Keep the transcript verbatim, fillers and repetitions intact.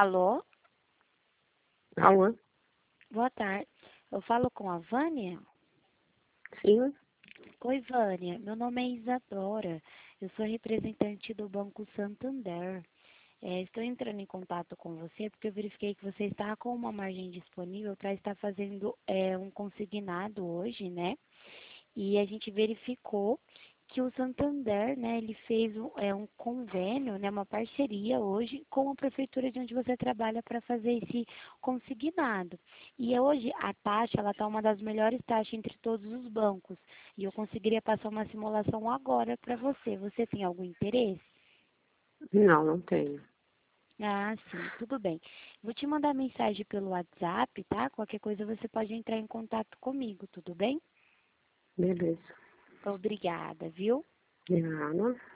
Alô? Alô? Boa tarde. Eu falo com a Vânia? Sim? Oi, Vânia. Meu nome é Isadora. Eu sou representante do Banco Santander. É, estou entrando em contato com você porque eu verifiquei que você está com uma margem disponível para estar fazendo é, um consignado hoje, né? E a gente verificou que o Santander, né, ele fez um, é, um convênio, né, uma parceria hoje com a prefeitura de onde você trabalha para fazer esse consignado. E hoje a taxa, ela está uma das melhores taxas entre todos os bancos. E eu conseguiria passar uma simulação agora para você. Você tem algum interesse? Não, não tenho. Ah, sim, tudo bem. Vou te mandar mensagem pelo WhatsApp, tá? Qualquer coisa você pode entrar em contato comigo, tudo bem? Beleza. Obrigada, viu? De nada.